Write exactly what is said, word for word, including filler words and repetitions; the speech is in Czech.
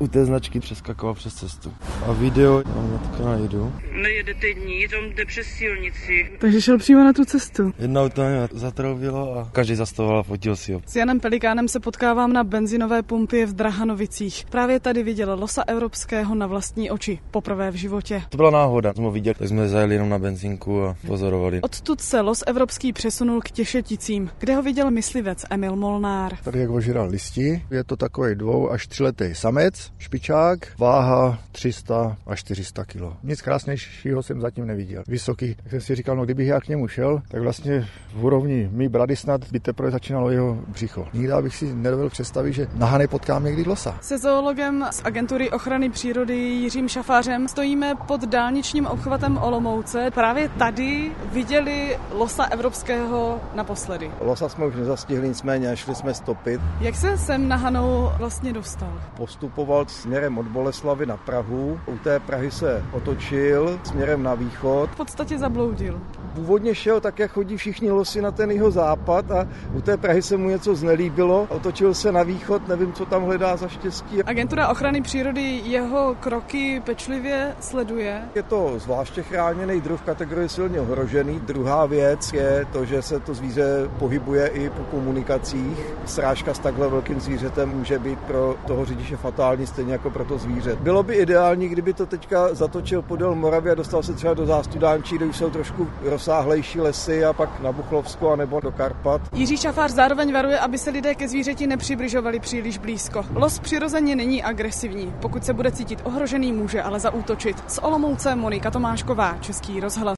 u té značky přeskakoval přes cestu. A video tam hnedka najdu. Nejede teď nic, on jde přes silnici. Takže šel přímo na tu cestu. Jedna auto mě zatroubilo a každý zastavoval a fotil si ho. S Janem Pelikánem se potkávám na benzinové pumpě v Drahanovicích. Právě tady viděl losa evropského na vlastní oči. Poprvé v životě. To byla náhoda. Jsme ho viděli, tak jsme zajeli jenom na benzínku a pozorovali. Odtud se los evropský přesunul k Těšeticím, kde ho viděl myslivec Emil Molnár. Tady jak ožíral listi, je to takový dvou až třiletý samec, špičák, váha tři sta až čtyři sta kilo. Nic krásnějšího jsem zatím neviděl. Vysoký, tak jsem si říkal, no kdybych já k němu šel, tak vlastně v úrovni mý brady snad by teprve začínalo jeho břicho. Nikdy bych si nedovedl představit, že na Hané potkám někdy losa. Se zoologem z agentury ochrany přírody Jiřím Šafářem stojíme pod dálničním obchvatem Olomouce. Právě tady viděli losa evropského naposledy. Losa jsme už nezastihli, nicméně šli jsme stopit. Jak se sem na Hanou vlastně dostal? Postupoval směrem od Boleslavy na Prahu. U té Prahy se otočil směrem na východ. V podstatě zabloudil. Původně šel tak, jak chodí všichni losy na ten jeho západ a u té Prahy se mu něco znelíbilo. Otočil se na východ, nevím, co tam hledá za štěstí. Agentura ochrany přírody jeho kroky pečlivě sleduje. Je to zvláště chráněný druh v kategorii silně ohrožený. Druhá věc je to, že se to zvíře pohybuje i po komunikacích. Srážka s takhle velkým zvířetem může být pro toho řidiče fatální, stejně jako pro to zvíře. Bylo by ideální, kdyby to teďka zatočil podél Moravy a dostal se třeba do Zástudánčí, kde už jsou trošku rozsáhlejší lesy a pak na Buchlovsko a nebo do Karpat. Jiří Šafář zároveň varuje, aby se lidé ke zvířeti nepřibližovali příliš blízko. Los přirozeně není agresivní. Pokud se bude cítit ohrožený, může ale zaútočit. Z Olomouce Monika Tomášková, Český rozhlas.